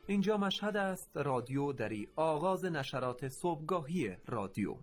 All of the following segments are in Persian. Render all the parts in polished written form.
اینجا مشهد است، رادیو دری، آغاز نشرات صبحگاهی رادیو.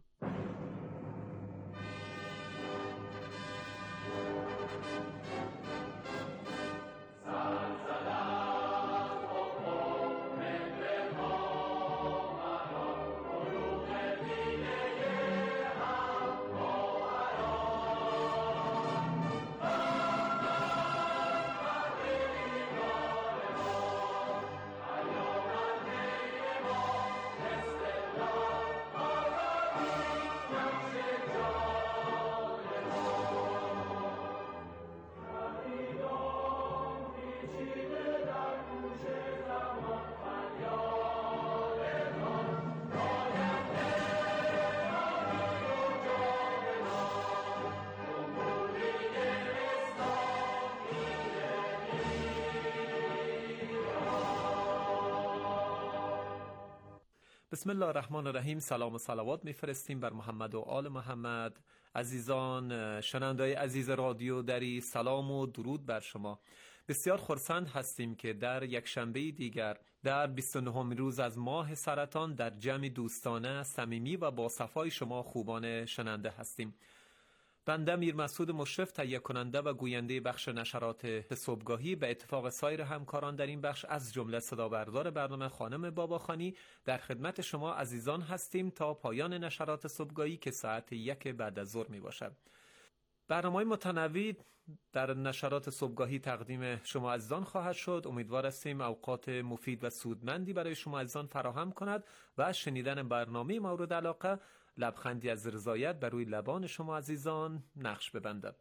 بسم الله الرحمن الرحیم. سلام و صلوات میفرستیم بر محمد و آل محمد. عزیزان شنونده‌های عزیز رادیو دری، سلام و درود بر شما. بسیار خرسند هستیم که در یک شنبه دیگر در 29 روز از ماه سرطان در جمع دوستانه، صمیمی و با صفای شما خوبان شنونده هستیم. بنده میر مسعود مشرف، تهیه کننده و گوینده بخش نشرات صبحگاهی، به اتفاق سایر همکاران در این بخش از جمله صدابردار برنامه خانم باباخانی، در خدمت شما عزیزان هستیم تا پایان نشرات صبحگاهی که ساعت 1 بعد از ظهر می باشد. برنامه‌های متنوع در نشرات صبحگاهی تقدیم شما عزیزان خواهد شد. امیدوار هستیم اوقات مفید و سودمندی برای شما عزیزان فراهم کند و از شنیدن برنامه مورد علاقه لبخندی از رضایت بر روی لبان شما عزیزان نقش ببندد.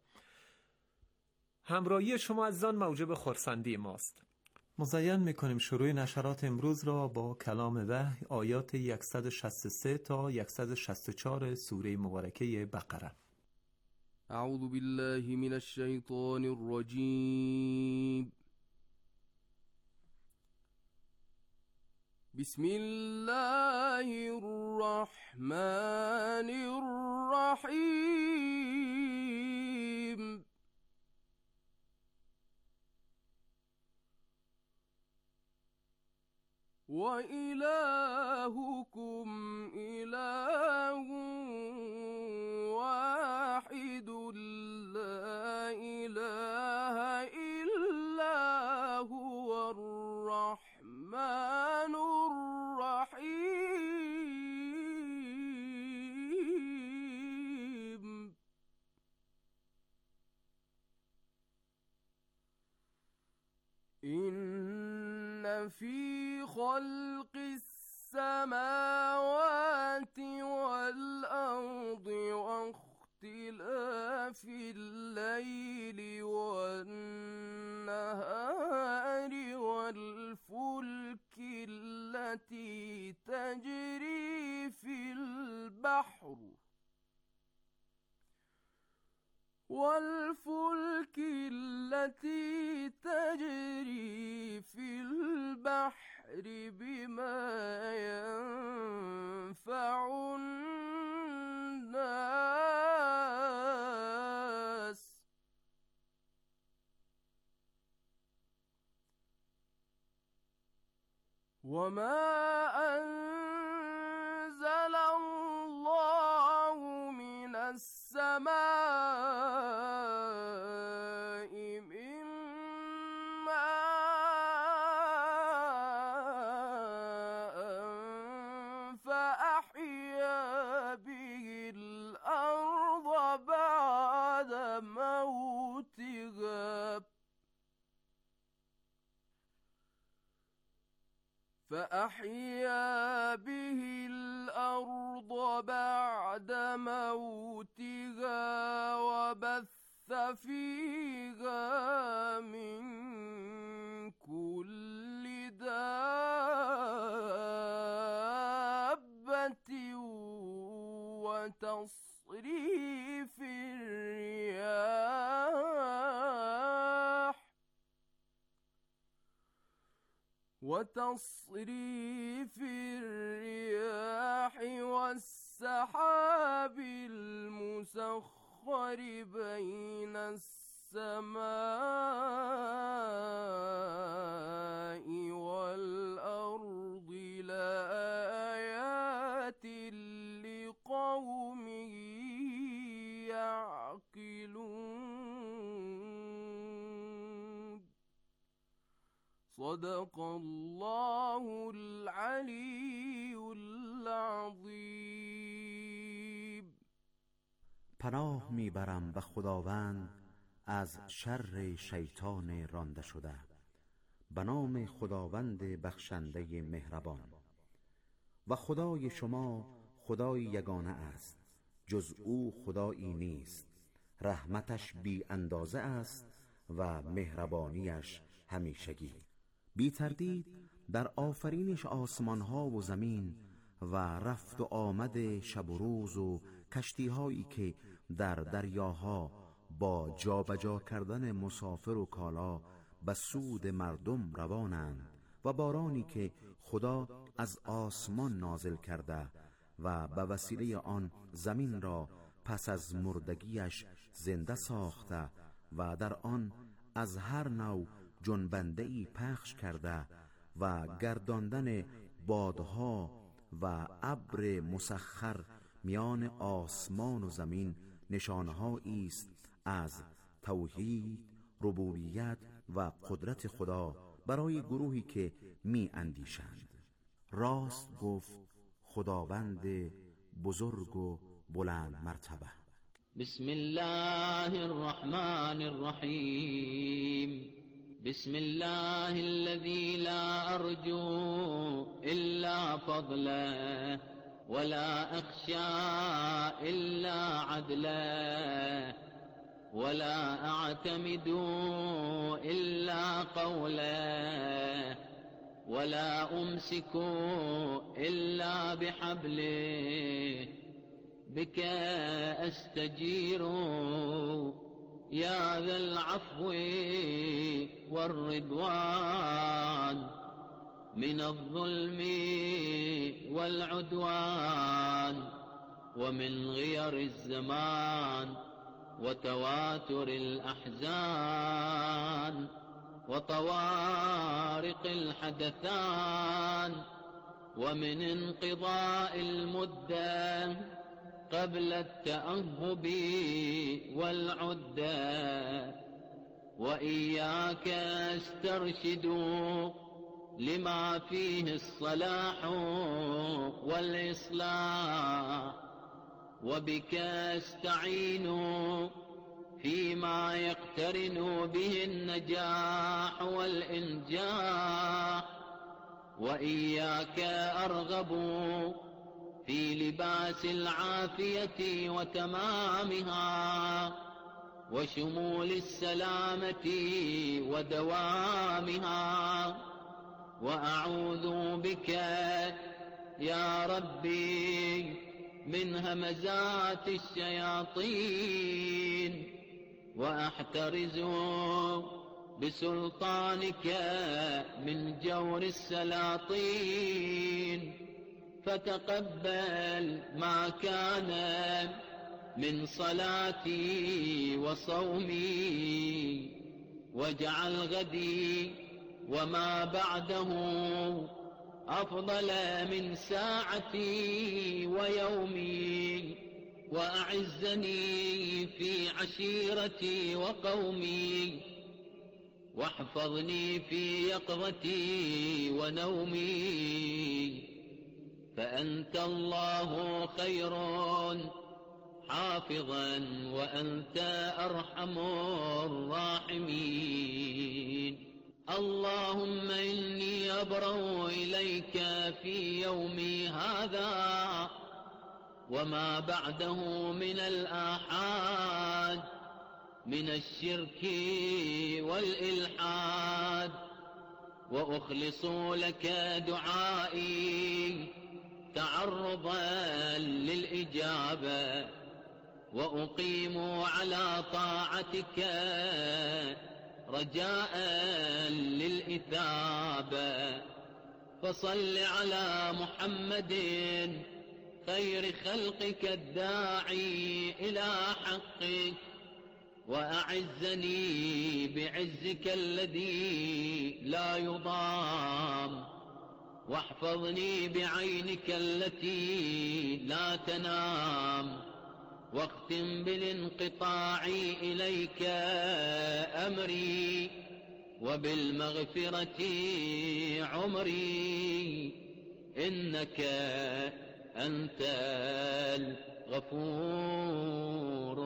همراهی شما عزیزان موجب خرسندی ماست. مزین میکنیم شروع نشرات امروز را با کلام وحی، آیات 163 تا 164 سوره مبارکه بقره. اعوذ بالله من الشیطان الرجیم. بسم الله الرحمن الرحیم. وإلهكم إله واحد لا إله إلا هو الرحمن الرحيم. إن في خلق السماوات والأرض واختلاف الليل والنهار والفلك التي تجري في البحر بما ينفع الناس وما أنزل الله من السماء من ماء فأحيا به الأرض بعد موتها وبث فيها من كل دابة وتصريف الرياح والسحاب المسخر بين السماء والأرض صدق الله العلی العظیم. پناه میبرم به خداوند از شر شیطان رانده شده. به نام خداوند بخشنده مهربان. و خدای شما خدای یگانه است، جز او خدایی نیست. رحمتش بی اندازه است و مهربانیش همیشگی. بی تردید در آفرینش آسمان ها و زمین و رفت و آمد شب و روز و کشتی هایی که در دریاها با جابجا کردن مسافر و کالا به سود مردم روانند و بارانی که خدا از آسمان نازل کرده و به وسیله آن زمین را پس از مردگیش زنده ساخته و در آن از هر نوع جنبنده‌ای پخش کرده و گرداندن بادها و ابر مسخر میان آسمان و زمین نشانه‌هایی است از توحید، ربوبیت و قدرت خدا برای گروهی که می اندیشند. راست گفت خداوند بزرگ و بلند مرتبه. بسم الله الرحمن الرحیم. بسم الله الذي لا أرجو إلا فضله ولا أخشى إلا عدله ولا أعتمد إلا قوله ولا أمسك إلا بحبله بك أستجير يا ذا العفو والرضوان من الظلم والعدوان ومن غير الزمان وتواتر الأحزان وطوارق الحدثان ومن انقضاء المدة قبل التأهب والعدة وإياك استرشد لما فيه الصلاح والإصلاح وبك استعين فيما يقترن به النجاح والإنجاح وإياك أرغب في لباس العافية وتمامها وشمول السلامة ودوامها وأعوذ بك يا ربي من همزات الشياطين وأحترز بسلطانك من جور السلاطين فتقبل ما كان من صلاتي وصومي واجعل غدي وما بعده أفضل من ساعتي ويومي وأعزني في عشيرتي وقومي واحفظني في يقظتي ونومي فأنت الله خير حافظا وأنت أرحم الراحمين. اللهم إني أبرأ إليك في يومي هذا وما بعده من الآحاد من الشرك والإلحاد وأخلص لك دعائي تعرضا للإجابة وأقيم على طاعتك رجاء للإثابة فصل على محمد خير خلقك الداعي إلى حقك وأعزني بعزك الذي لا يضام واحفظني بعينك التي لا تنام واختم بالانقطاع إليك أمري وبالمغفرة عمري إنك أنت الغفور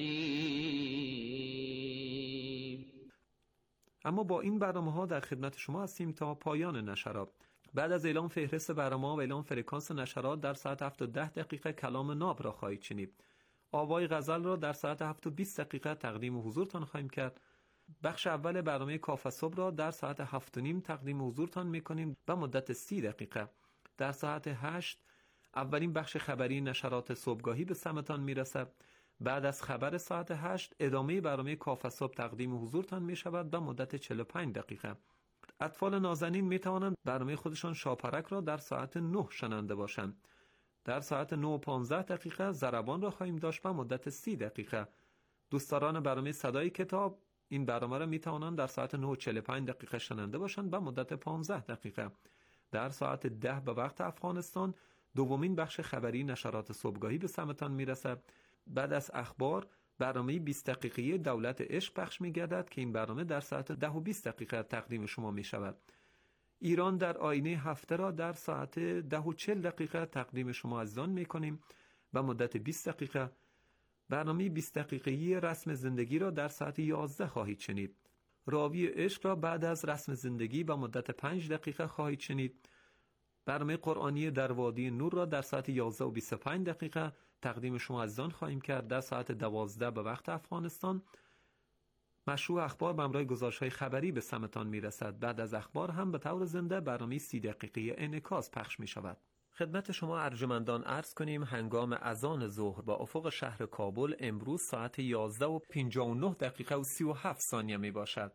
الرحیم. اما با این برنامه‌ها در خدمت شما هستیم تا پایان نشرات. بعد از اعلام فهرست برنامه‌ها و اعلام فرکانس نشرات در ساعت 7:10 کلام ناب را خواهید شنید. آوای غزل را در ساعت 7:20 تقدیم حضورتان خواهیم کرد. بخش اول برنامه کاف صبح را در ساعت 7:30 تقدیم حضورتان می‌کنیم و مدت 30 دقیقه. در ساعت 8 اولین بخش خبری نشرات صبحگاهی به سمتان میرسد. بعد از خبر ساعت 8 ادامه برنامه کاف صبح تقدیم حضورتان میشود و مدت 45 دقیقه. اطفال نازنین میتوانند برنامه خودشان شاپرک را در ساعت 9 شنونده باشند. در ساعت 9:15 ضربان را خواهیم داشت و مدت 30 دقیقه. دوستداران برنامه صدای کتاب این برنامه را میتوانند در ساعت 9:45 شنونده باشند و مدت 15 دقیقه. در ساعت 10 به وقت افغانستان دومین بخش خبری نشرات صبحگاهی به سمتان میرسد. بعد از اخبار برنامه 20 دقیقه‌ای دولت عشق پخش می‌گردد که این برنامه در ساعت 10:20 تقدیم شما می‌شود. ایران در آینه هفته را در ساعت 10:40 تقدیم شما عزیزان می‌کنیم و مدت 20 دقیقه. برنامه 20 دقیقه‌ای رسم زندگی را در ساعت 11 خواهید شنید. راوی عشق را بعد از رسم زندگی و مدت 5 دقیقه خواهید شنید. برنامه قرآنی در وادی نور را در ساعت 11:25 تقدیم شما عزیزان خواهیم کرد. در ساعت 12 به وقت افغانستان مشروع اخبار به همراه گزارش‌های خبری به سمتان میرسد. بعد از اخبار هم به طور زنده برنامه 30 دقیقه‌ای انعکاس پخش می شود. خدمت شما ارجمندان عرض کنیم هنگام اذان ظهر با افق شهر کابل امروز ساعت 11:59 و 37 ثانیه می باشد.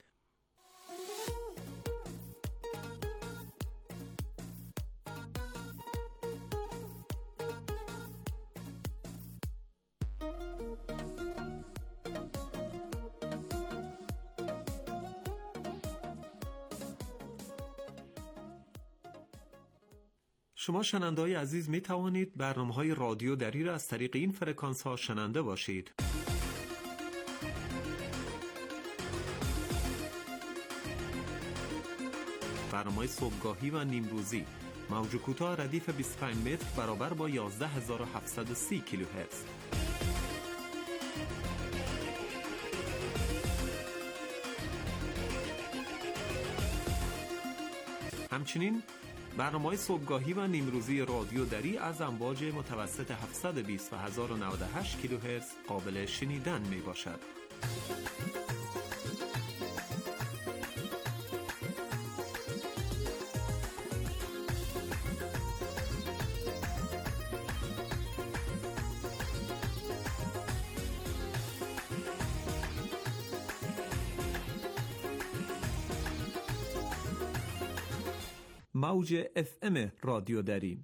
شما شنونده‌های عزیز می توانید برنامه‌های رادیو دری را از طریق این فرکانس‌ها شنونده باشید. برنامه‌های صبحگاهی و نیمروزی موج کوتاه ردیف 25 متر برابر با 11730 کیلوهرتز. همچنین برنامه‌های صبحگاهی و نیمروزی رادیو دری از امواج متوسط 720 و 1098 کیلوهرتز قابل شنیدن می باشد. موج FM رادیو دری.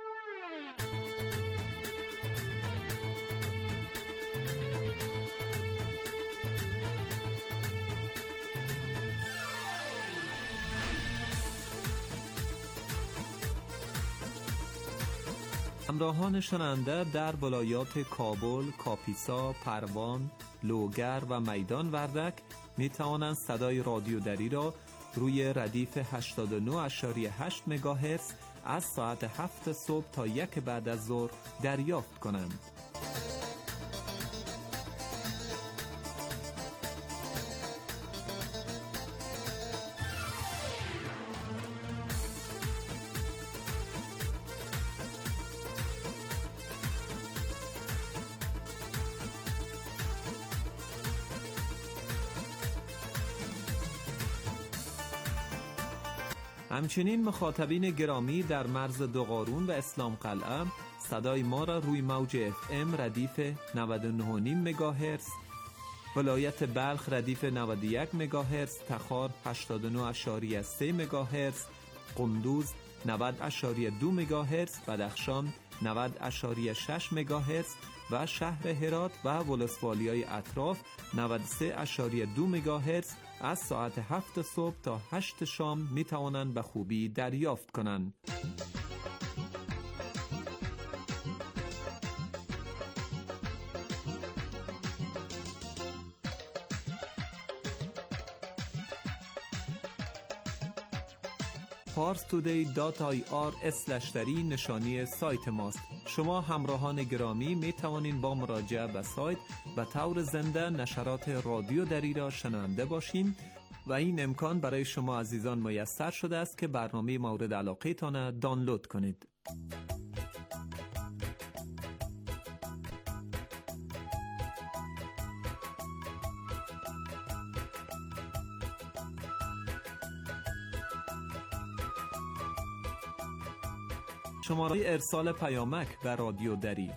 همراهان شنونده در ولایات کابل، کاپیسا، پروان، لوگر و میدان وردک می توانند صدای رادیو دری را روی ردیف 89.8 مگاهرتز از ساعت 7 صبح تا 1 بعد از ظهر دریافت کنند. همچنین مخاطبین گرامی در مرز دوقارون و اسلام قلعه صدای ما را روی موج FM ردیف 99.5 مگاهرتز، ولایت بلخ ردیف 91 مگاهرتز، تخار 89.3 مگاهرتز، قندوز 90.2 مگاهرتز، بدخشان 90.6 مگاهرتز و شهر هرات و ولسوالیای اطراف 93.2 مگاهرتز از ساعت 7 صبح تا 8 شام می توانند به خوبی دریافت کنند. parstoday.ir/dari نشانی سایت ماست. شما همراهان گرامی می توانید با مراجعه به سایت به طور زنده نشرات رادیو دری را شنونده باشین و این امکان برای شما عزیزان میسر شده است که برنامه مورد علاقه تان دانلود کنید. شماره ارسال پیامک به رادیو دری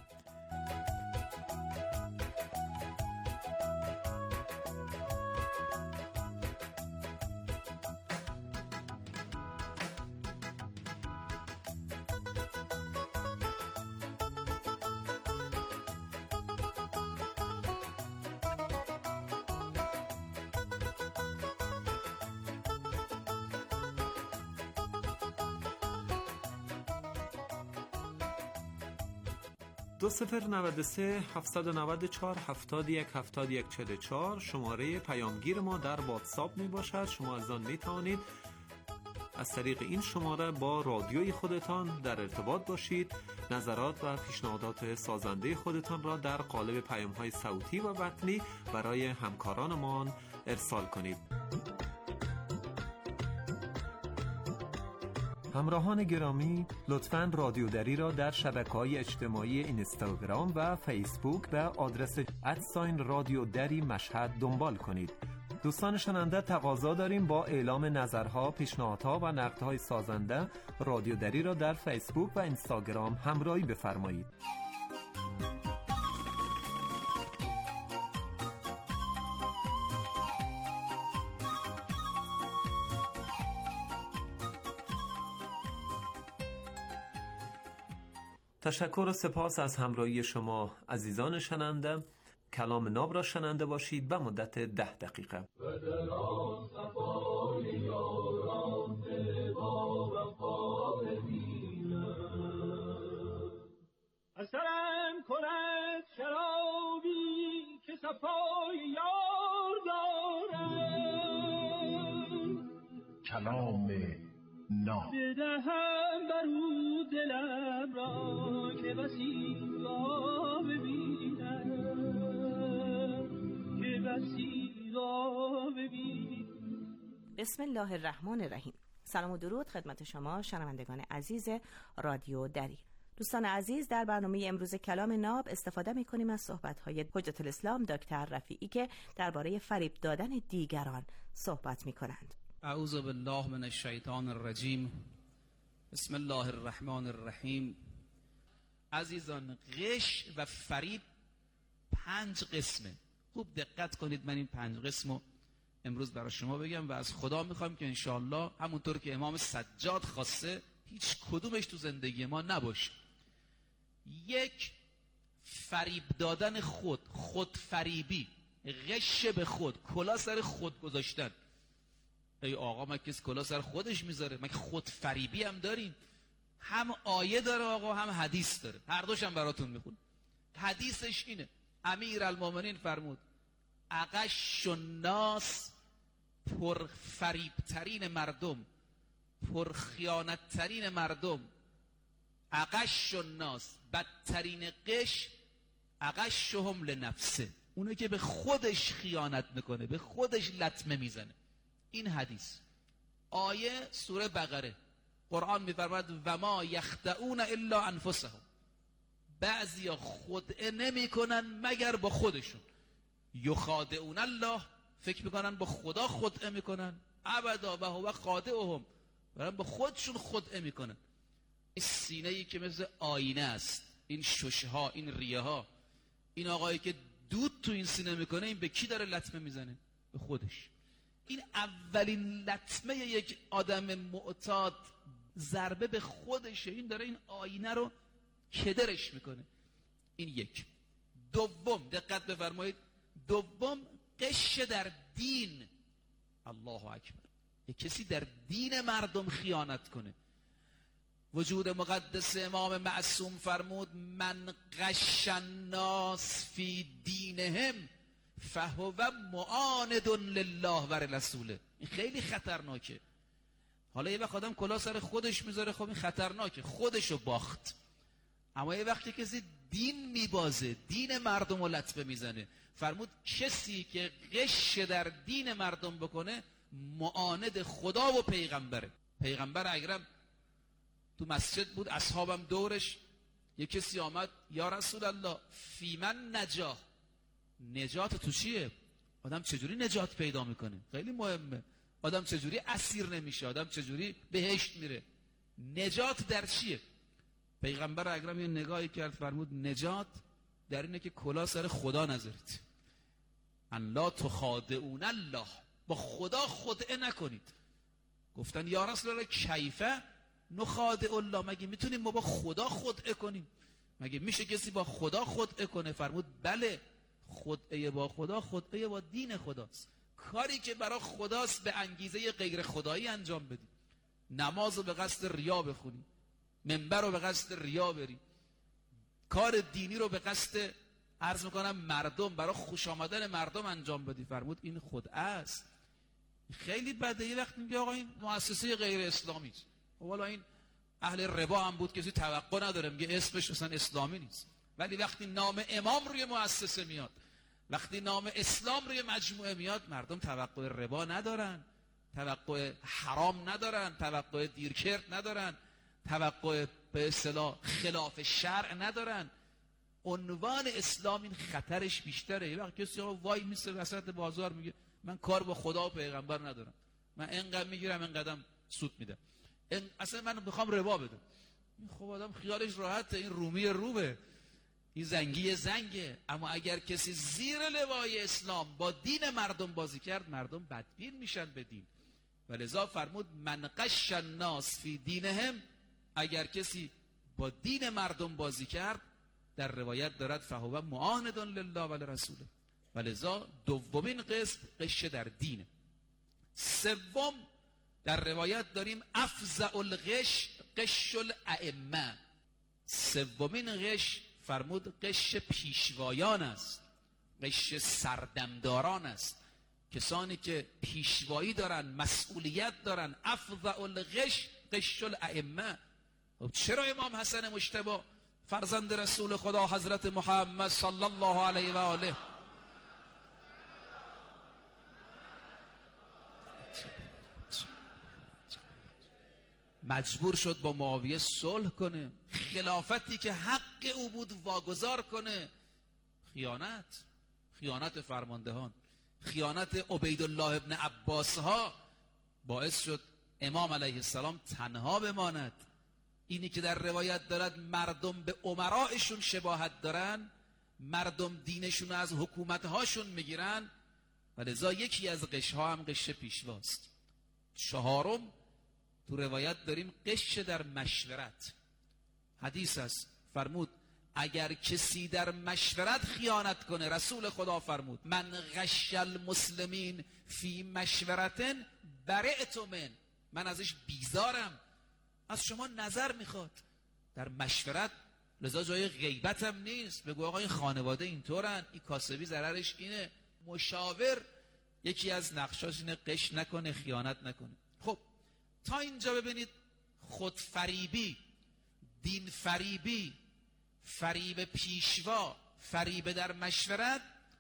دو 093 794 71 71 44 شماره پیامگیر ما در واتساپ می باشد. شما از آن می توانید از طریق این شماره با رادیوی خودتان در ارتباط باشید، نظرات و پیشنهادات سازنده خودتان را در قالب پیام‌های صوتی و متنی برای همکارانمان ارسال کنید. همراهان گرامی، لطفاً رادیو دری را در شبکه‌های اجتماعی اینستاگرام و فیسبوک به آدرس @رادیو دری مشهد دنبال کنید. دوستان شنونده، تقاضا داریم با اعلام نظرها، پیشنهادها و نقدهای سازنده رادیو دری را در فیسبوک و اینستاگرام همراهی بفرمایید. تشکر و سپاس از همراهی شما عزیزان شنونده. کلام ناب را شنونده باشید به مدت 10 دقیقه. اثرم کند شرابی که صفای یار دارم، کلام ناب بدهم برو دلم را که بسی را ببینم، که بسی را ببینم. بسم الله الرحمن الرحیم. سلام و درود خدمت شما شنوندگان عزیز رادیو دری. دوستان عزیز، در برنامه امروز کلام ناب استفاده می‌کنیم از صحبت‌های حجت الاسلام دکتر رفیعی که درباره فریب دادن دیگران صحبت می‌کنند. اعوذ بالله من الشیطان الرجیم. بسم الله الرحمن الرحیم. عزیزان، غش و فریب 5 قسمه. خوب دقت کنید، من این 5 قسمو امروز برای شما بگم و از خدا میخوام که انشاءالله همونطور که امام سجاد خواسته هیچ کدومش تو زندگی ما نباشه. 1، فریب دادن خود فریبی، غش به خود، کلا سر خود گذاشتن. ای آقا، من کسی کلا سر خودش میذاره؟ من خود فریبی هم داریم. هم آیه داره آقا، هم حدیث داره، هر دوش هم براتون میخونم. حدیثش اینه، امیرالمومنین فرمود اغش الناس، پر فریب ترین مردم، پر خیانت ترین مردم، اغش الناس، بدترین غش، اغشهم لنفسه، اونه که به خودش خیانت میکنه، به خودش لطمه میزنه. این حدیث. آیه سوره بقره، قرآن میفرماید و ما یخدعون الا انفسهم، بعضیا خدعه نمی کنن مگر با خودشون. یخادعون الله، فکر میکنن با خدا خدعه میکنن، ابدا و هو خادعهم، برن با خودشون خدعه میکنن. این سینه ای که مثل آینه است، این ششه ها، این ریه ها، این آقایی که دود تو این سینه میکنه، این به کی داره لطمه میزنه؟ به خودش. این اولین لطمه یک آدم معتاد، ضربه به خودشه. این داره این آینه رو کدرش میکنه. این 1. دوم، دقت بفرمایید، دوم غش در دین. الله اکبر. یک کسی در دین مردم خیانت کنه. وجود مقدس امام معصوم فرمود من غش الناس فی دینهم فهو معاند لله و رسوله. این خیلی خطرناکه. حالا یه وقت آدم کلاه سر خودش میذاره، خب این خطرناکه، خودشو باخت. اما یه وقتی کسی دین میبازه، دین مردم رو لطمه میزنه، فرمود کسی که غش در دین مردم بکنه معاند خدا و پیغمبره. پیغمبر اکرم تو مسجد بود، اصحابم دورش، یه کسی آمد یا رسول الله فی من نجات تو چیه؟ آدم چجوری نجات پیدا میکنه؟ خیلی مهمه. آدم چجوری اسیر نمیشه؟ آدم چجوری بهشت میره؟ نجات در چیه؟ پیغمبر اکرم یه نگاهی کرد، فرمود نجات در اینه که کلاه سر خدا نذارید. ان لا تخادعون الله، با خدا خدعه نکنید. گفتن یا رسول الله کیفه نخادع الله، مگه میتونیم ما با خدا خدعه کنیم؟ مگه میشه کسی با خدا خدعه کنه؟ فرمود بله، خدعه با خدا خدعه با دین خداست. کاری که برای خداست به انگیزه غیر خدایی انجام بدی. نماز رو به قصد ریا بخونی، منبر رو به قصد ریا بری، کار دینی رو به قصد عرض میکنم مردم، برای خوش آمدن مردم انجام بدی. فرمود این خدعه است. خیلی بده یه وقت میگه آقا این مؤسسه غیر اسلامی است. والا این اهل ربا هم بود، کسی توقع نداره، میگه اسمش اصلا اسلامی نیست. ولی وقتی نام امام روی مؤسسه میاد، وقتی نام اسلام روی مجموعه میاد، مردم توقع ربا ندارن، توقع حرام ندارن، توقع دیرکرد ندارن، توقع به اصطلاح خلاف شرع ندارن. عنوان اسلام این خطرش بیشتره. یه وقت کسی وای میسته وسط بازار میگه من کار با خدا و پیغمبر ندارم، من اینقدر میگیرم اینقدر سود میدم، اصلا من میخوام ربا بدم. خب آدم خیالش راحته، این رومی روبه، این زنگی زنگه. اما اگر کسی زیر لوای اسلام با دین مردم بازی کرد، مردم بدبین میشن به دین. ولذا فرمود من غش الناس فی دینهم، اگر کسی با دین مردم بازی کرد، در روایت دارد فهو معاند لله و لرسوله. ولذا دومین قسم غش در دینه. سوم در روایت داریم افزع الغش غش الائمه. سومین غش فرمود غش پیشوایان است، غش سردمداران است، کسانی که پیشوایی دارن، مسئولیت دارن. افزع الغش غش الائمه. چرا امام حسن مجتبی فرزند رسول خدا حضرت محمد صلی الله علیه و آله مجبور شد با معاویه صلح کنه، خلافتی که حق او بود واگذار کنه؟ خیانت فرماندهان، خیانت عبیدالله ابن عباس ها باعث شد امام علیه السلام تنها بماند. اینی که در روایت دارد مردم به امرایشون شباهت دارن، مردم دینشون از حکومتهاشون میگیرن. ولذا یکی از غشها هم غش پیشواست. چهارم تو روایت داریم غش در مشورت. حدیث است، فرمود اگر کسی در مشورت خیانت کنه، رسول خدا فرمود من غش المسلمین فی مشورتن برئت من ازش بیزارم، از شما نظر میخواد در مشورت. لذا جای غیبت هم نیست، بگو آقا این خانواده اینطورن، این کاسبی ضررش اینه. مشاور یکی از نقشاش اینه غش نکنه، خیانت نکنه. خب تا اینجا ببینید خودفریبی، دین فریبی، فریب پیشوا، فریب در مشورت.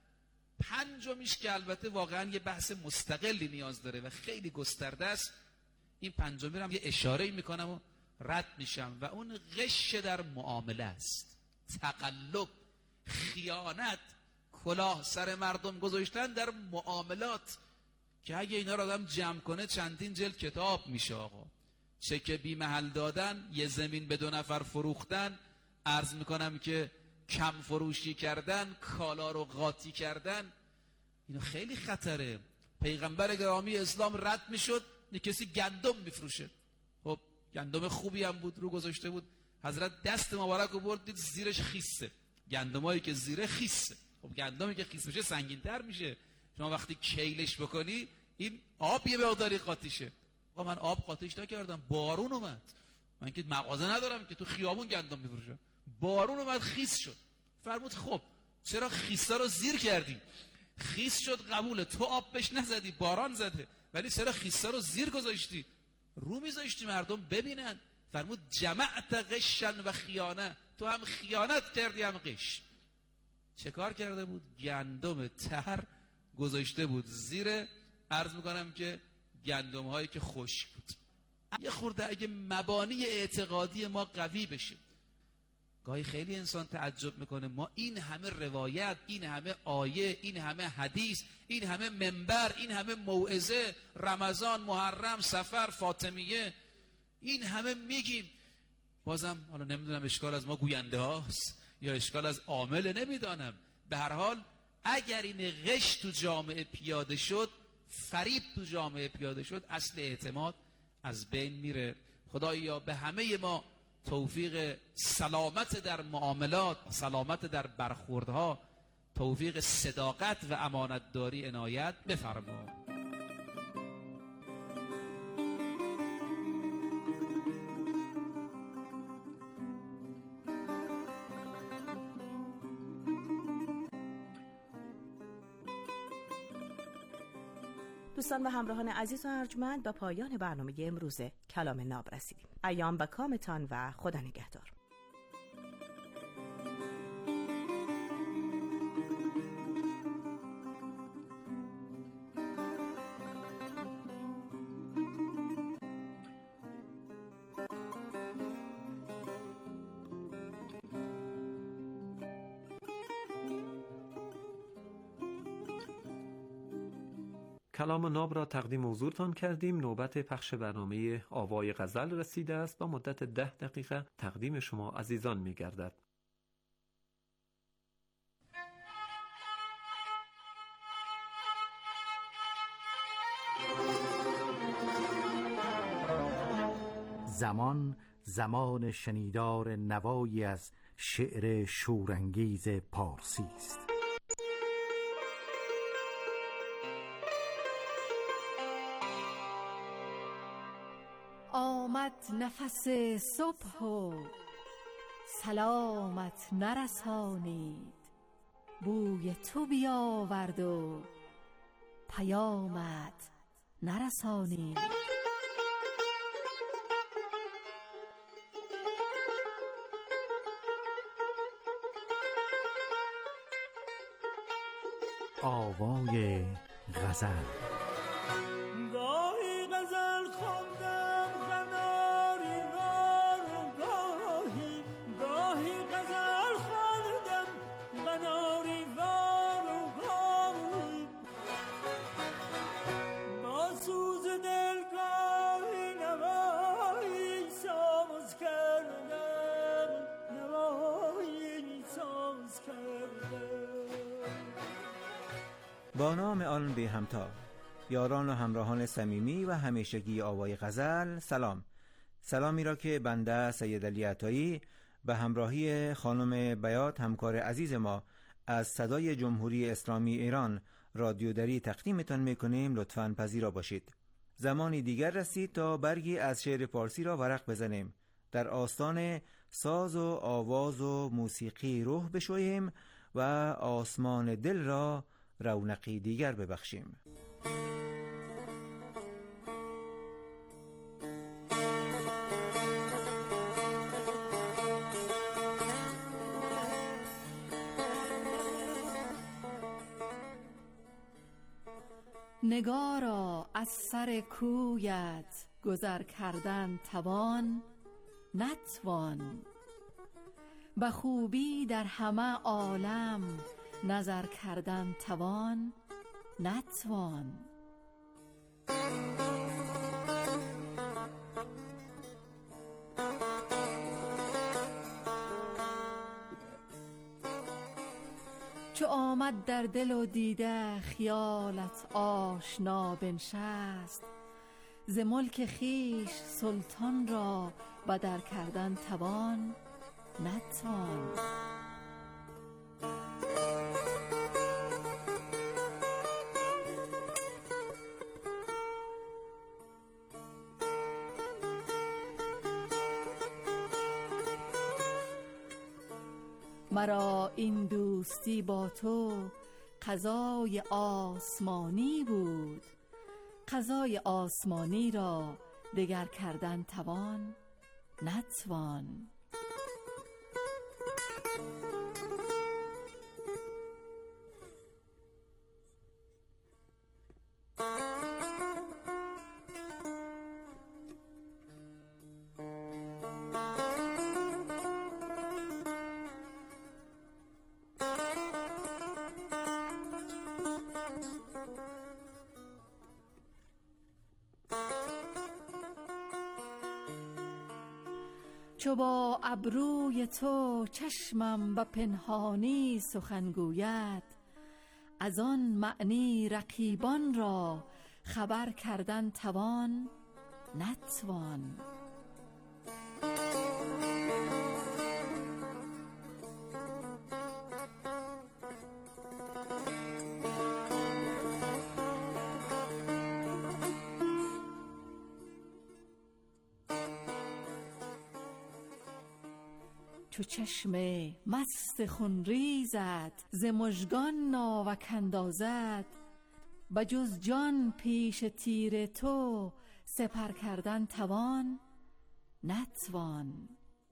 پنجمیش که البته واقعا یه بحث مستقلی نیاز داره و خیلی گسترده است، این پنجمی رو هم یه اشاره میکنم و رد میشم، و اون غش در معامله است. تقلب، خیانت، کلاه سر مردم گذاشتن در معاملات که اگه اینا رو آدم جمع کنه چندین جلد کتاب میشه. آقا چک بی محل دادن، یه زمین به 2 نفر فروختن، عرض میکنم که کم فروشی کردن، کالا رو قاطی کردن، اینا خیلی خطره. پیغمبر گرامی اسلام رد میشد، یه کسی گندم میفروشه، خب گندم خوبی هم بود، رو گذاشته بود، حضرت دست مبارک رو برد دید زیرش خیسه. گندمایی که زیره خیسه، خب گندمی که خیس بشه سنگین‌تر میشه. شما وقتی کیلش بکنی این آب یه مقداری قاطیشه. آقا من آب قاطیش نکردم، بارون اومد، من که مغازه ندارم که تو خیابون گندم میفروشم، بارون اومد خیس شد. فرمود خب چرا خیسا رو زیر کردی؟ خیس شد قبوله، تو آب بهش نزدی، باران زده، ولی چرا خیسا رو زیر گذاشتی؟ رو میذاشتی مردم ببینن. فرمود جمعت غشن و خیانه، تو هم خیانت کردی هم غش. چه کار کرده بود؟ گندم تر گذاشته بود زیر، عرض میکنم که گندم هایی که خشک بود. یه خورده اگه مبانی اعتقادی ما قوی بشه، گاهی خیلی انسان تعجب میکنه، ما این همه روایت، این همه آیه، این همه حدیث، این همه منبر، این همه موعظه، رمضان، محرم، سفر، فاطمیه، این همه میگیم، بازم حالا نمیدونم اشکال از ما گوینده هاست یا اشکال از عامل، نمیدانم. به هر حال اگر این غش تو جامعه پیاده شد، فریب تو جامعه پیاده شد، اصل اعتماد از بین میره. خدایا به همه ما توفیق سلامت در معاملات، سلامت در برخوردها، توفیق صداقت و امانتداری عنایت بفرما. دوستان و همراهان عزیز و ارجمند، به پایان برنامه امروز کلام ناب رسیدیم. ایام به کامتان و خدا نگهدار. کلام ناب را تقدیم حضورتان کردیم. نوبت پخش برنامه آوای غزل رسیده است. با مدت 10 دقیقه تقدیم شما عزیزان می گردد. زمان شنیدار نوایی از شعر شورانگیز پارسی است. آمد نفس صبح و سلامت نرسانید، بوی تو بیاورد و پیامت نرسانید. آوای غزل. گاهی غزل خواندم غناری وار و گاهی غزل خواندم غناری وار و گاهی با سوز دل گاهی نوایی ساز کردم، نوایی ساز کردم. با نام آن بی همتا، یاران و همراهان صمیمی و همیشگی آوای غزل، سلامی را که بنده سید علی عطایی به همراهی خانم بیات همکار عزیز ما از صدای جمهوری اسلامی ایران رادیو دری تقدیمتان میکنیم. لطفاً پذیرا باشید. زمانی دیگر رسید تا برگی از شعر پارسی را ورق بزنیم، در آستان ساز و آواز و موسیقی روح بشوییم و آسمان دل را رونقی دیگر ببخشیم. نگارا از سر کویت گذر کردن توان نتوان، به خوبی در همه عالم نظر کردن توان نتوان. چو آمد در دل و دیده خیالت آشنا بنشست، ز ملک خویش سلطان را بدر کردن توان نتوان. مرا این دوستی با تو قضای آسمانی بود، قضای آسمانی را دگر کردن توان نتوان. چو با ابروی تو چشمم و پنهانی سخن گوید، از آن معنی رقیبان را خبر کردن توان نتوان. چو چشم مست خونریزت ز مژگان ناوک اندازد، بجز جان پیش تیر تو سپر کردن توان نتوان.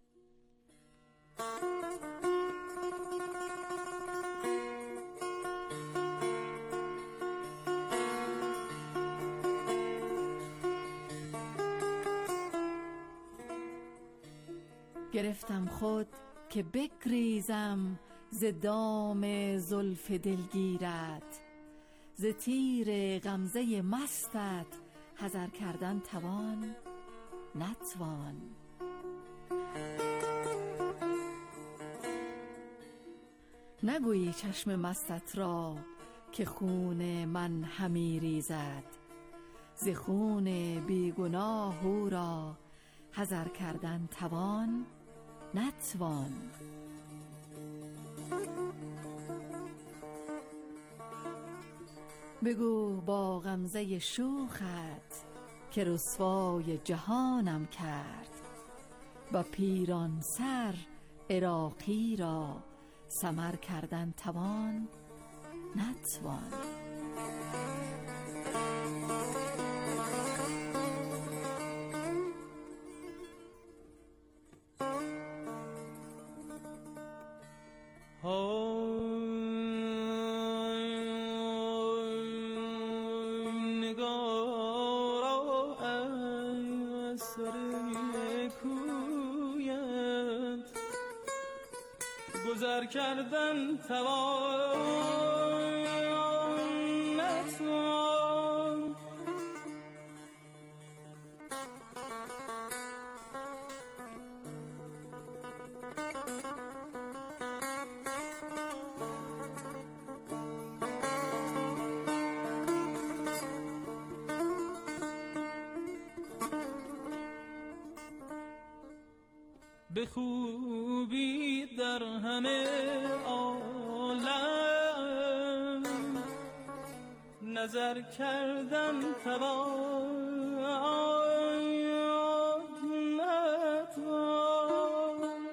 گرفتم خود که بگریزم ز دام زلف دلگیرت، ز تیر غمزه مستت حذر کردن توان نتوان. نگویی چشم مستت را که خون من همی ریزد، ز خون بیگناه او را حذر کردن توان نتوان. بگو با غمزه شوخت که رسوای جهانم کرد، و پیران سر عراقی را سمر کردن توان نتوان. گذر کردن توان نتوان. به خوبی در همه عالم نظر کردن توان نتوان.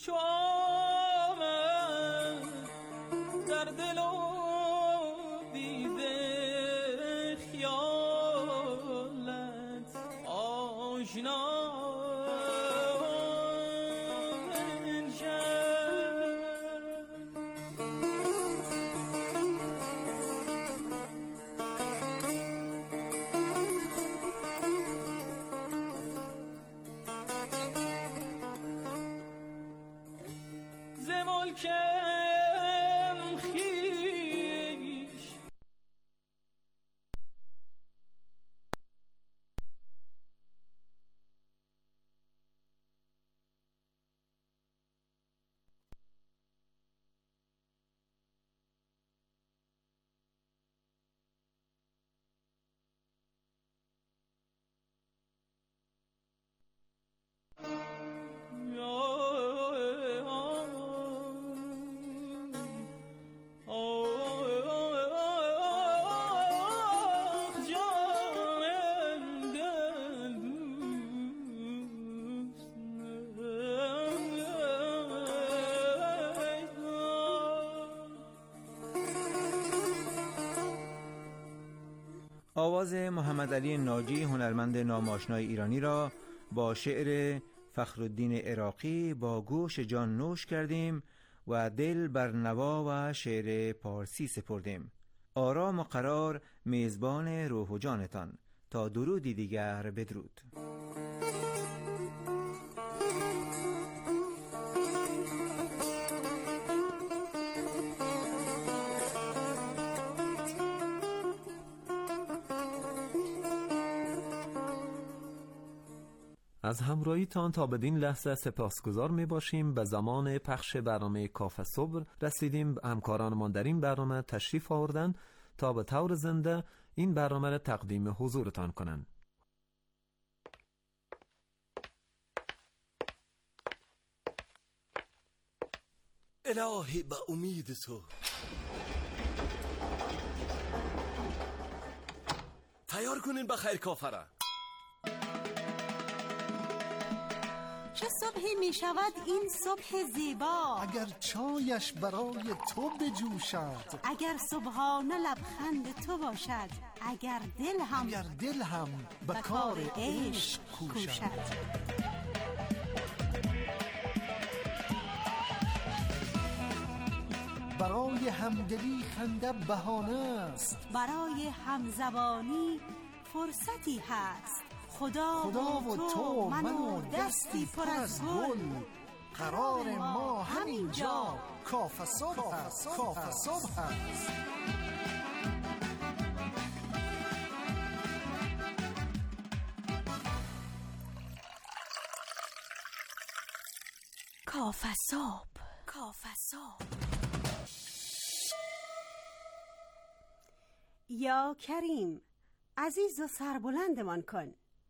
چو آمد در دل و دیده خیالت آشنا آواز محمد علی ناجی هنرمند ناماشنای ایرانی را با شعر فخرالدین عراقی با گوش جان نوش کردیم و دل بر نوا و شعر پارسی سپردیم. آرام و قرار میزبان روح و جانتان. تا درودی دیگر بدرود. از همراهیتان تا بدین لحظه سپاسگزار می باشیم. به زمان پخش برنامه کافه صبح رسیدیم. همکارانمان در این برنامه تشریف آوردند تا به طور زنده این برنامه را تقدیم حضورتان کنند. الهی به امید تو تیار کنین بخیر کافه را. چه صبحی می شود این صبح زیبا، اگر چایش برای تو بجوشد، اگر صبحانه لبخند تو باشد، اگر دل هم به کار عشق کوشد. برای همدلی خنده بهانه است، برای همزبانی فرصتی هست. خدا و تو من و دستی پر از گل، قرار ما همینجا کافه صبح است. کافه صبح. یا کریم، عزیز و سربلندمان کن.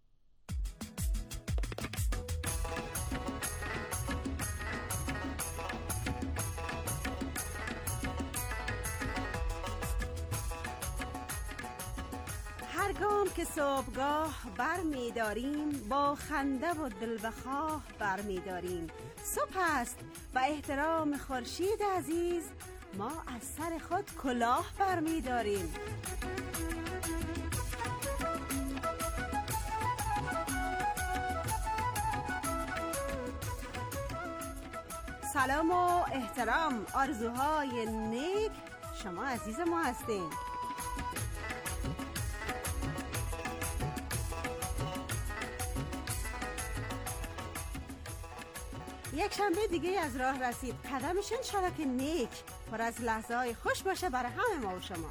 هر گام که صبحگاه بر می داریم، با خنده و دل بخواه بر می داریم. صبح است و احترام خورشید عزیز، ما از سر خود کلاه بر می داریم. سلام و احترام، آرزوهای نیک شما عزیز ما هستین. یک شنبه دیگه از راه رسید. قدمش انشالله که نیک پر از لحظه های خوش باشه برای همه ما و شما.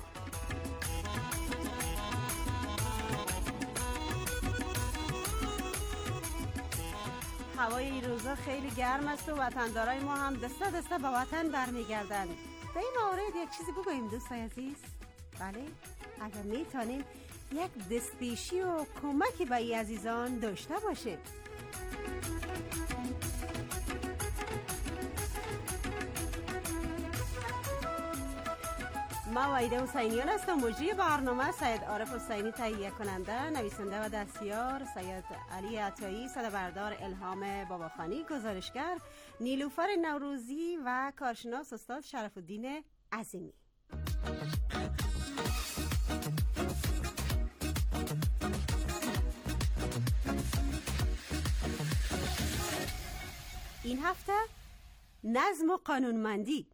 هوای این روزا خیلی گرم است و وطندارای ما هم دسته دسته به وطن برمیگردن. در این مورد یک چیزی بگویم دوستای عزیز. بله، اگر میتونیم یک دستپیشی و کمکی به این عزیزان داشته باشید. من وحیده حسینیان هستم. مجری برنامه سید عارف حسینی، تهیه کننده، نویسنده و دستیار سید علی عطایی، صدابردار الهام باباخانی، گزارشگر نیلوفر نوروزی و کارشناس استاد شرف الدین عظیمی. این هفته نظم و قانونمندی.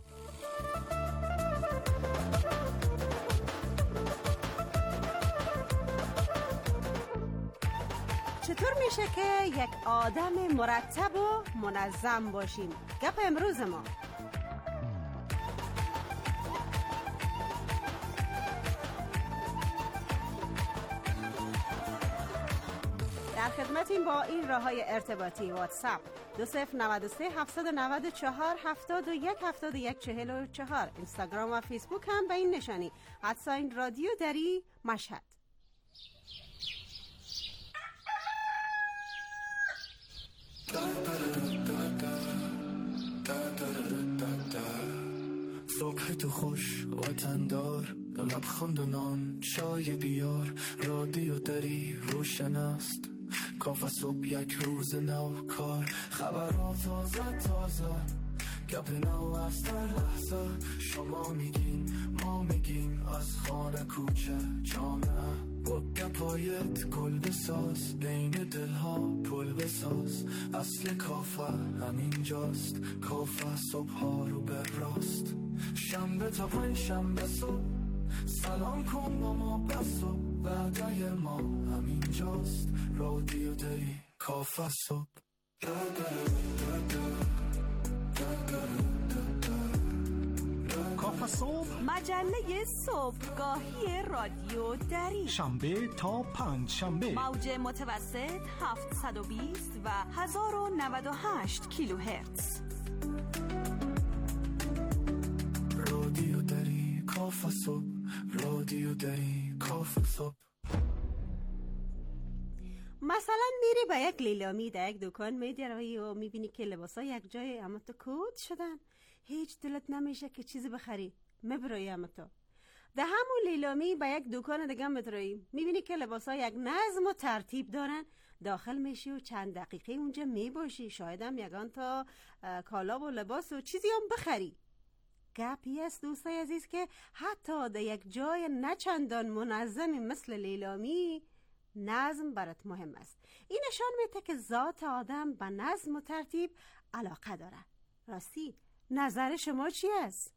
چطور میشه که یک آدم مرتب و منظم باشیم؟ گپ امروز ما. در خدمتیم با این راههای ارتباطی: واتساپ 2093 794 71 71 44، اینستاگرام و فیسبوک هم به این نشانی @رادیو دری مشهد. صبح تو خوش وطندار، لبخند و نان چای بیار، رادیو دری روشن است، کافه صبح یک روز نو کار، خبرها تازه تازه، گپ نو از در لحظه، شما میگین ما میگیم، از خانه کوچه جامعه، با گپایت گل بساز، بین دلها پل بساز، اصل کافه همینجاست، کافه صبح ها رو بر راست، شنبه تا پنج شنبه صبح، سلام کن با ما بس و وعده ما همینجاست، رادیو دری کافه صبح. کافه صبح، مجله صبحگاهی رادیو دری، شنبه تا پنج شنبه، موج متوسط 720 و 1098 کیلوهرتز. رادیو دری کافه صبح، رادیو دری کافه صبح. مثلا میری به یک لیلامی، در یک دکان میدروی و میبینی که لباسا یک جای اما تو کود شدن، هیچ دلت نمیشه که چیزی بخری، میبروی اما تو. در همون لیلامی به یک دکان دیگه میدروی، میبینی که لباسا یک نظم و ترتیب دارن، داخل میشی و چند دقیقه اونجا میباشی، شاید هم یگان تا کالا و لباس و چیزی هم بخری. گپی است دوستای عزیز که حتی در یک جای نچندان منظمی مثل لیلامی نظم برات مهم است. این نشان میده که ذات آدم به نظم و ترتیب علاقه داره. راستی نظر شما چی است؟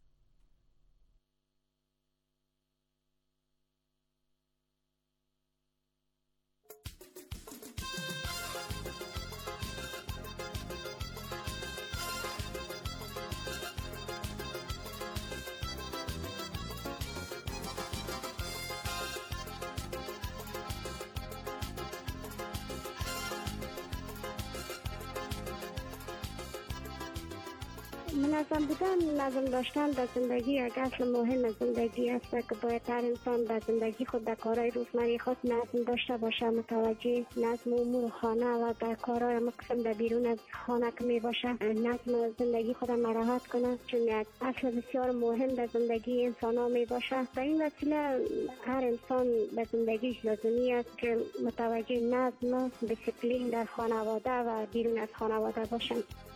منظم بودن، نظم داشتن در زندگی یک اصل مهم از زندگی است که باید هر انسان در زندگی خود در کارهای روزمره خود نظم داشته باشه، متوجه نظم امور خانه و در کارهای مقسم در بیرون از خانه که می باشه نظم زندگی خود مراحت کنه، چون یک اصل بسیار مهم در زندگی انسان ها می باشه. به این وسیله هر انسان در زندگیش لازمی است که متوجه نظم و دیسیپلین در خانواده و بیرون از خانواده باشه.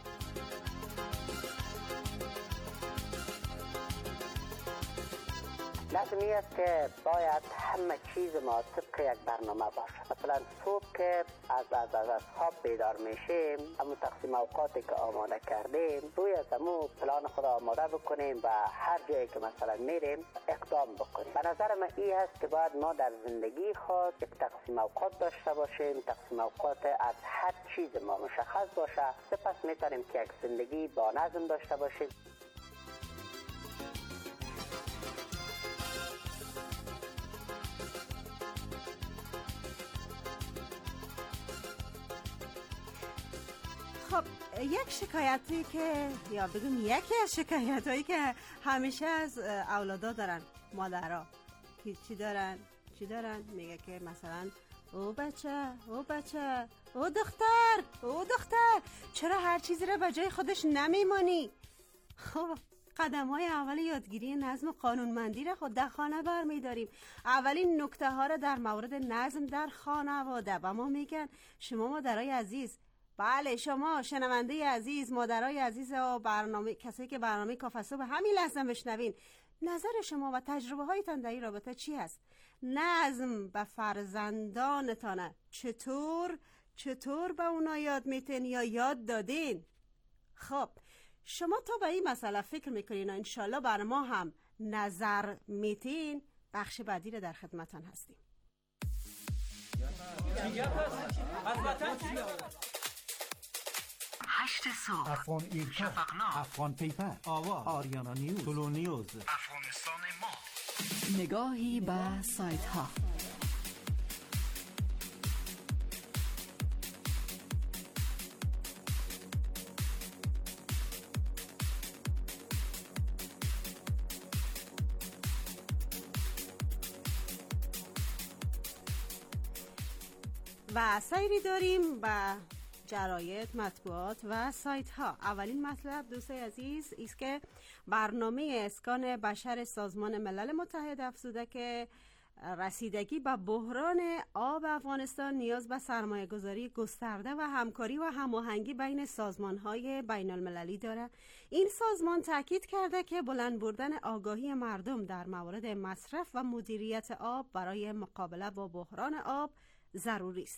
لازمی است که باید همه چیز ما طبق یک برنامه باشه. مثلا صبح که از خواب بیدار میشیم، همون تقسیم اوقاتی که آماده کردیم روی از همون پلان خود آماده بکنیم و هر جایی که مثلا میریم اقدام بکنیم. به نظر من این است که باید ما در زندگی خود یک تقسیم اوقات داشته باشیم، تقسیم اوقات از هر چیز ما مشخص باشه، سپس میتونیم که یک زندگی با نظم داشته باشیم. خب یک شکایتی که یا بگم یکی از شکایتایی که همیشه از اولادا دارن، مادرها که چی دارن میگه که مثلا او بچه او دختر چرا هر چیزی رو به جای خودش نمیمانی؟ خب قدم‌های اول یادگیری نظم و قانونمندی را خود در خانه برمی‌داریم. اولین نکته ها را در مورد نظم در خانواده و ما میگن شما مادرای عزیز، بله شما شنونده عزیز، مادرای عزیز و برنامه کسایی که برنامه کافه صبح همین لحظه بشنوین، نظر شما و تجربه هایتان در این رابطه چی هست؟ نظم به فرزندانتان چطور به اونا یاد میتین یا یاد دادین؟ خب شما تا به این مسئله فکر میکنین و انشالله بر ما هم نظر میتین، بخش بعدی رو در خدمتان هستیم. هشت صبح، افغان ایرکا، شفقنامه، افغان پیپر، آوا، آریانا نیوز، طلو نیوز، افغانستان ما. نگاهی به سایت ها. و سیری داریم به جراید، مطبوعات و سایت ها. اولین مطلب دوستای عزیز است که برنامه اسکان بشر سازمان ملل متحد افزوده که رسیدگی به بحران آب افغانستان نیاز به سرمایه گذاری گسترده و همکاری و هماهنگی بین سازمان های بین المللی داره. این سازمان تاکید کرده که بلند بردن آگاهی مردم در مورد مصرف و مدیریت آب برای مقابله با بحران آب ضروری است.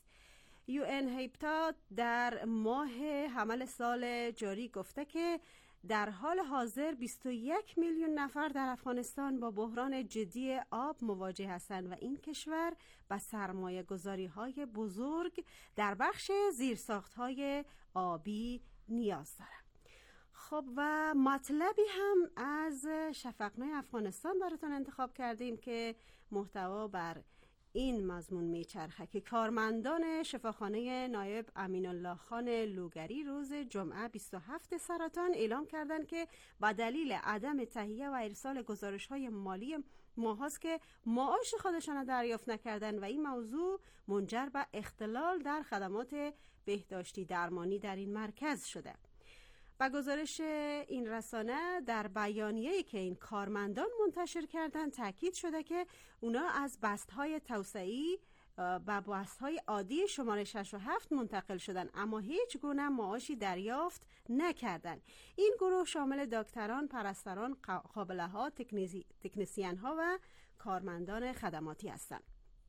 UNHCR در ماه حمل سال جاری گفته که در حال حاضر 21 میلیون نفر در افغانستان با بحران جدی آب مواجه هستند و این کشور به سرمایه گذاری های بزرگ در بخش زیرساخت های آبی نیاز دارد. خب و مطلبی هم از شفقنامه افغانستان براتون انتخاب کردیم که محتوا بر این مضمون میچرخه که کارمندان شفاخانه نایب امین الله خان لوگری روز جمعه 27 سرطان اعلام کردند که با دلیل عدم تهیه و ارسال گزارش‌های مالی ماهاست که معاش خودشان دریافت نکردند و این موضوع منجر به اختلال در خدمات بهداشتی درمانی در این مرکز شده. با گزارش این رسانه در بیانیه‌ای که این کارمندان منتشر کردند تاکید شده که اونا از بست‌های توسعه‌ای به بست‌های عادی شماره 6 و 7 منتقل شدند اما هیچ گونه معاشی دریافت نکردند. این گروه شامل دکتران، پرستاران، قابله‌ها، تکنسین‌ها و کارمندان خدماتی هستند.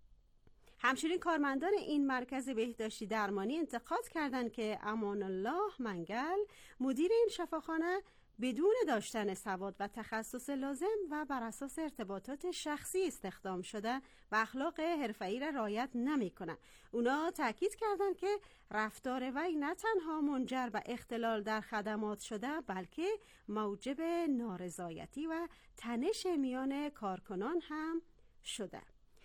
همچنین کارمندان این مرکز بهداشتی درمانی انتقاد کردند که امان الله منگل مدیر این شفاخانه بدون داشتن سواد و تخصص لازم و بر اساس ارتباطات شخصی استخدام شده و اخلاق حرفه‌ای را رعایت نمی‌کنه. اونا تاکید کردند که رفتار وی نه تنها منجر به اختلال در خدمات شده بلکه موجب نارضایتی و تنش میان کارکنان هم شده.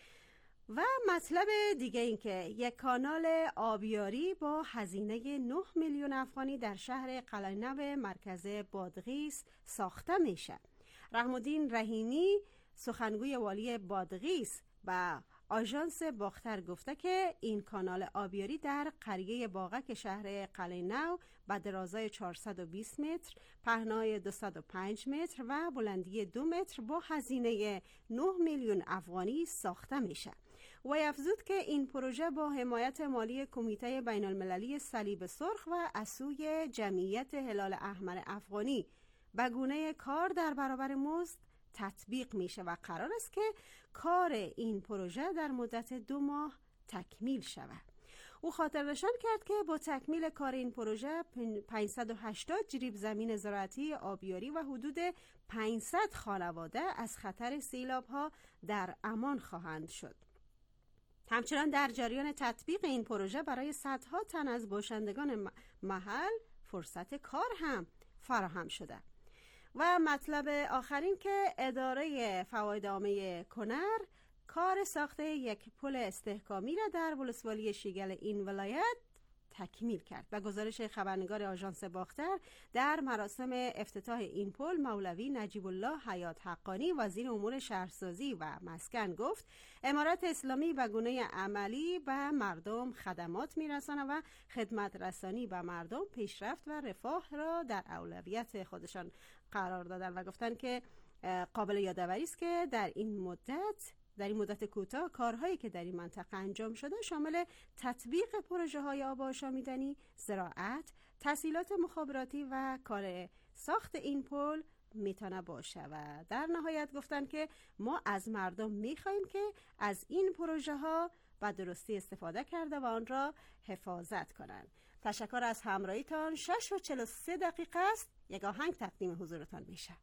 و مطلب دیگه این که یک کانال آبیاری با هزینه 9 میلیون افغانی در شهر قلعه‌نو مرکز بادغیس ساخته میشه. رحم‌الدین رحیمی سخنگوی والی بادغیس و آژانس باختر گفته که این کانال آبیاری در قریه باغک شهر قلعه‌نو با درازای 420 متر، پهنای 205 متر و بلندی 2 متر با هزینه 9 میلیون افغانی ساخته میشه. و افزود که این پروژه با حمایت مالی کمیته بین المللی صلیب سرخ و از سوی جمعیت هلال احمر افغانی به گونه کار در برابر مزد تطبیق میشه و قرار است که کار این پروژه در مدت 2 ماه تکمیل شود. او خاطر نشان کرد که با تکمیل کار این پروژه 580 جریب زمین زراعتی آبیاری و حدود 500 خانواده از خطر سیلاب‌ها در امان خواهند شد. همچنان در جریان تطبیق این پروژه برای صدها تن از باشندگان محل فرصت کار هم فراهم شده. و مطلب آخرین که اداره فواید عامه کنر کار ساخت یک پل استحکامی را در ولسوالی شیگل این ولایت تکمیل کرد. و گزارش خبرنگار آژانس باختر در مراسم افتتاح این پل، مولوی نجیب الله حیات حقانی وزیر امور شهرسازی و مسکن گفت امارت اسلامی به گونه عملی به مردم خدمات میرساند و خدمت رسانی به مردم پیشرفت و رفاه را در اولویت خودشان قرار دادن و گفتن که قابل یادآوری است که در این مدت کوتاه کارهایی که در این منطقه انجام شده شامل تطبیق پروژه‌های آب آشامیدنی، زراعت، تسهیلات مخابراتی و کار ساخت این پل میتونه باشه. و در نهایت گفتن که ما از مردم میخوایم که از این پروژه ها به درستی استفاده کرده و آن را حفاظت کنند. تشکر از همراهیتان. 6:43 است. یک آهنگ تقدیم حضورتان میشه.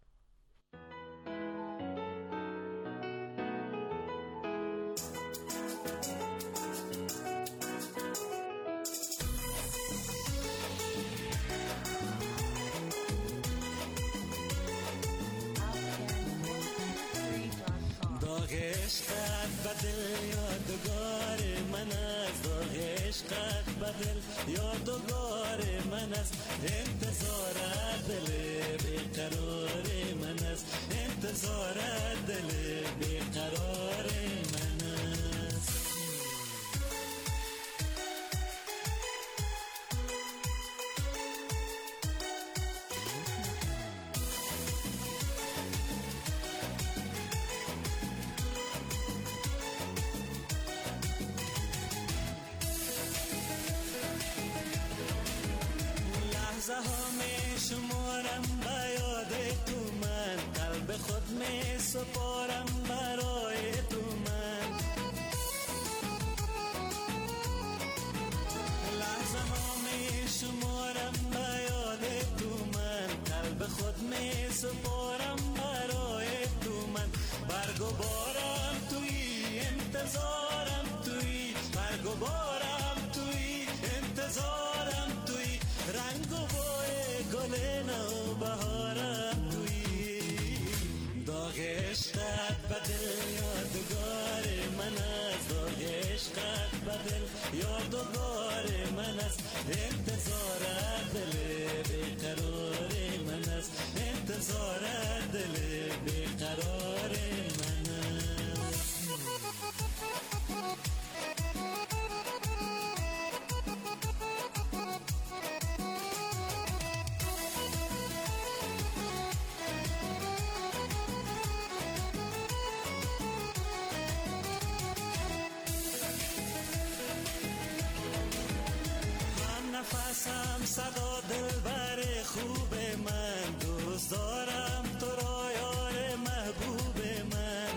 عشقت بدل یادگار من است، داغ عشقت بدل یادگار من است، انتظارت دل بیقرار من است، انتظارت دل بیقرار من است. لحظه ها می شمارم به یاد تو من، قلب خود می سپارم برای تو من. لحظه ها می شمارم به یاد تو من، قلب خود می سپارم برای تو من. برگ و بارم توی انتظارم توی، برگ و بارم توی انتظارم توی، رنگ و بوی گل نو بهارم توی. داغ عشقت بدل یادگار من است، داغ عشقت بدل یادگار من است، انتظارت دل بیقرار من است، انتظارت دل بیقرار من است. نفسم صدا دلبر خوب من، دوست دارم تو را یار محبوب من.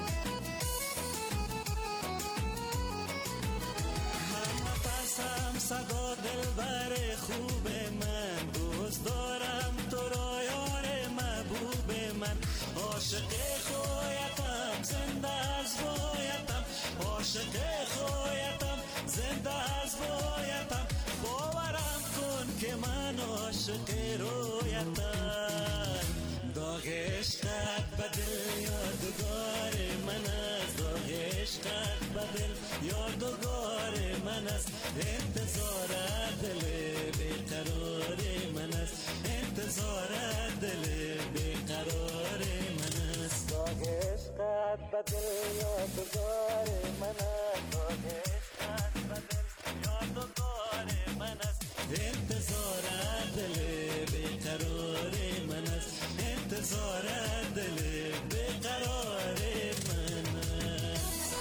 هم نفسم صدا دلبر خوب من، دوست دارم تو را یار محبوب من. عاشق خویتم زنده از بایتم، عاشق خویتم زنده از بایتم. باورم کن که من عاشق رویتم. داغ عشقت بدل یادگار من است، داغ عشقت بدل یادگار من است، انتظارت دل بیقرار من است، انتظارت دل بیقرار من است. داغ عشقت بدل یادگار من است، داغ عشقت بدل یادگار من است، انتظارت دل بیقرار من است، انتظارت دل بیقرار من است.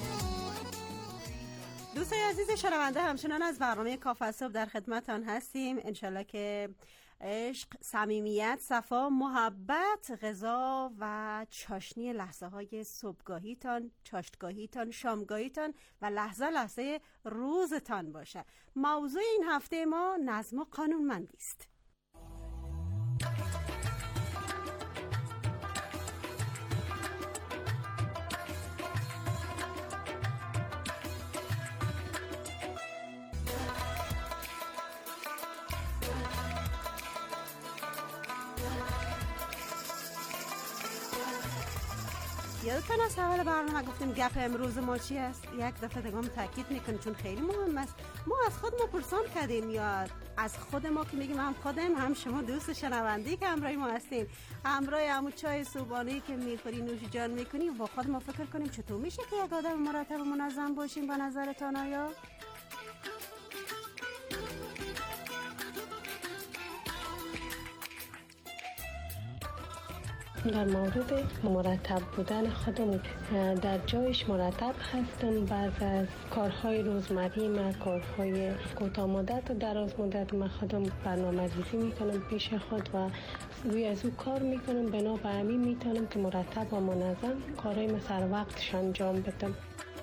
دوستای عزیز شنونده، همچنان از برنامه کافه صبح در خدمتان هستیم. انشالله که عشق، صمیمیت، صفا، محبت، غذا و چاشنی لحظه های صبحگاهیتان، چاشتگاهیتان، شامگاهیتان و لحظه لحظه روزتان باشه. موضوع این هفته ما نظم و قانونمندی است. یادتون از اول برنامه گفتیم گپ امروز ما چی است؟ یک دفعه دیگه تاکید میکنم چون خیلی مهم است. ما از خود ما پرسان کردیم یا از خود ما که میگیم هم خودم هم شما دوست شنوندی که همراه ما هستین، همراه همون چای صبحانه‌ای که میخوری نوش جان میکنی با خود ما فکر کنیم چطور میشه که یک آدم مرتب و منظم باشیم به نظرتان آیا؟ در مورد مرتب بودن خودم در جایش مرتب هستم. بعض از کارهای روزمره ما، کارهای کوتاه مدت و دراز مدت ما خودم برنامه‌ریزی میکنم پیش خود و روی از او کار میکنم. بنا به همین میتونم که مرتب و منظم کارهای ما سر وقتش انجام بدم.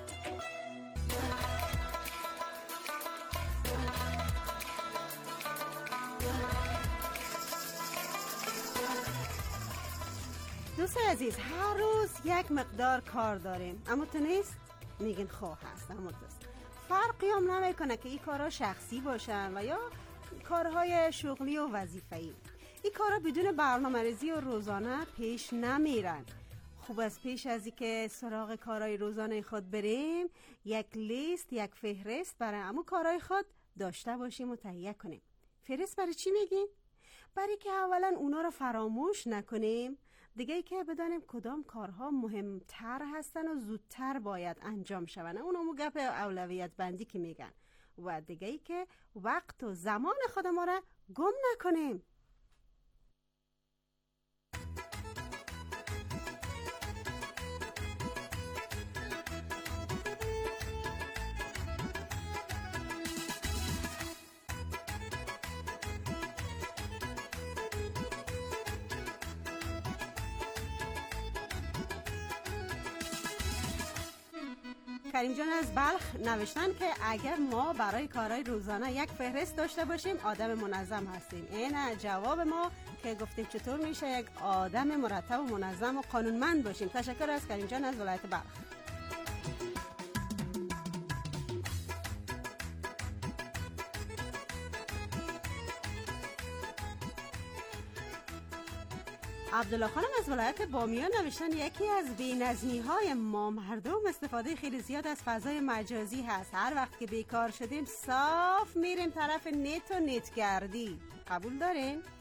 دوستای عزیز، هر روز یک مقدار کار داریم، اما تو نیست؟ میگین خواه هست، اما دوست فرقی هم نمیکنه که این کارها شخصی باشن و یا کارهای شغلی و وظیفه‌ای. این کارها بدون برنامه‌ریزی و روزانه پیش نمیرن. خوب از پیش از این که سراغ کارهای روزانه خود بریم، یک لیست، یک فهرست برای همون کارهای خود داشته باشیم و تهیه کنیم. فهرست برای چی میگیم؟ برای که اولا اونا رو فراموش نکنیم، دیگه ای که بدانیم کدام کارها مهمتر هستن و زودتر باید انجام شون، اونمو گپ اولویت بندی که میگن، و دیگه ای که وقت و زمان خود ما را گم نکنیم. کریم جان از بلخ نوشتن که اگر ما برای کارهای روزانه یک فهرست داشته باشیم آدم منظم هستیم. این جواب ما که گفتیم چطور میشه یک آدم مرتب و منظم و قانونمند باشیم. تشکر از کریم جان از ولایت بلخ. عبدالله خانم از ولایت بامیان نوشتن یکی از بی‌نظمی‌های ما مردم استفاده خیلی زیاد از فضای مجازی هست. هر وقت که بیکار شدیم صاف میریم طرف نت و نتگردی. قبول دارین؟